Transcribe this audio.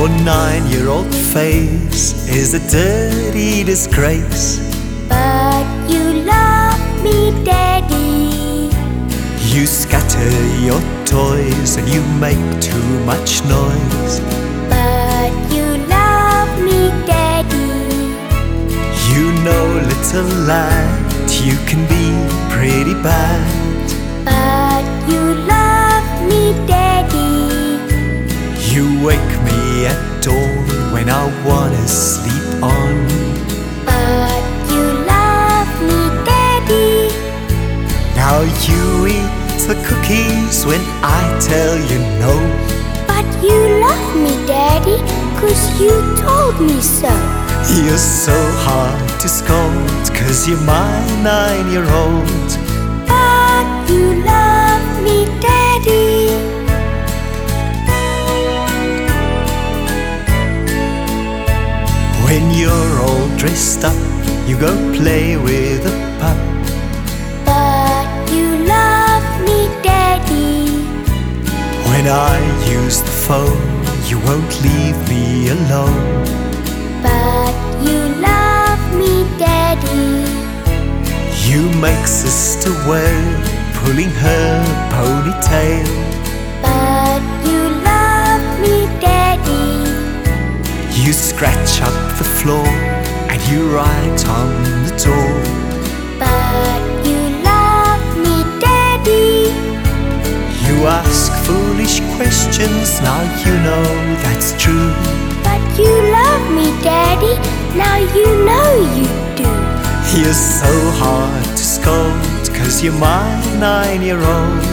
Your 9-year-old face is a dirty disgrace. But you love me, Daddy. You scatter your toys and you make too much noise. But you love me, Daddy. You know, little lad, you can be pretty bad. But you love me, Daddy. You wake me at dawn when I wanna sleep on. But you love me, Daddy. Now you eat the cookies when I tell you no. But you love me, Daddy, 'cause you told me so. You're so hard to scold, 'cause you're my 9-year-old. But you love me, Daddy. When you're all dressed up, you go play with a pup. But you love me, Daddy. When I use the phone, you won't leave me alone. But you love me, Daddy. You make sister well, pulling her ponytail. But you love me, Daddy. You scratch up the floor and you write on the door. But you love me, Daddy. You ask foolish questions, now you know that's true. But you love me, Daddy, now you know you do. You're so hard to scold, 'cause you're my 9-year-old.